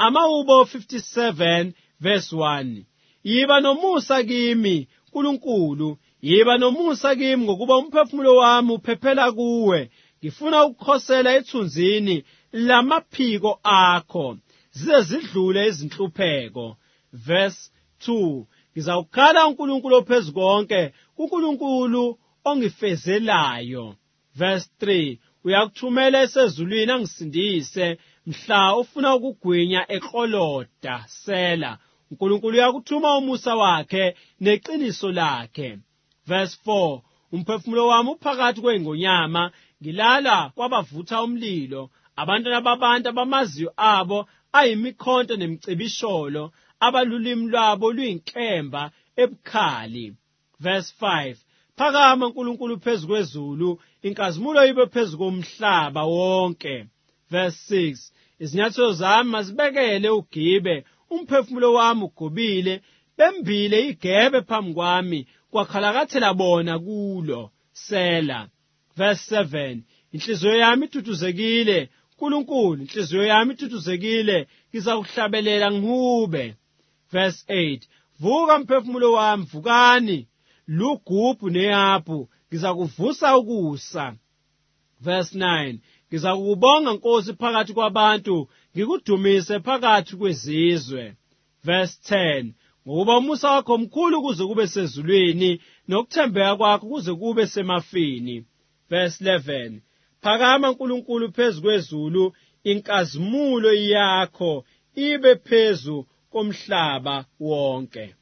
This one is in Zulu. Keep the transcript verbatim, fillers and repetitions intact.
Amahubo fifty-seven verse one. Yiba nomusa kimi, Nkulunkulu, yiba nomusa kimi ngokuba umphefumulo wami uphephela kuwe. Ngifuna ukukhosela ethunzini lamaphiko akho, zize zidlule izinhlupheko. Verse two. Ngizawukhala uNkulunkulu ophezukonke, kuNkulunkulu ongifezelayo. Verse three. Uyakuthumela esezulwini angisindise, mhla ufuna ukugwinya ekloloda. Sela. uNkulunkulu uyakuthuma umusa wakhe neqiniso lakhe. Verse four. Umphefumulo wami uphakathi kwengonyama, ngilala kwabavutha umlilo. Abantwana babantu abamaziyo abo ayimikhonto nemicibisholo, abalulimi lwabo luyinkemba ebukhali. Verse five. Phakama uNkulunkulu phezu kwezulu, inkazimulo ibe phezu komhlaba wonke. Verse six. Izinyathelo zami mazibekele ugibe, umphefumulo wami ugobile, bembile igebe phambi kwami, kwakhalakathela bona kulo. Sela. Verse seven. Inhliziyo yami ithuthuzekile, Nkulunkulu, inhliziyo yami ithuthuzekile, ngizakuhlabelela ngihube. Verse eight. Vuka mphefumulo wami, vukani, lugubhu nehapu, ngizakuvusa ukusa. Verse nine. Ngizakubonga Nkosi phakathi kwabantu, ngikudumise phakathi kwezizwe. Verse ten. Ngokuba umusa wakho mkhulu kuze kube sezulwini, nokuthembeka kwakho kuze kube semafini. Verse eleven. Phakama Nkulunkulu phezu kwezulu, inkazimulo yakho ibe phezu komhlaba wonke.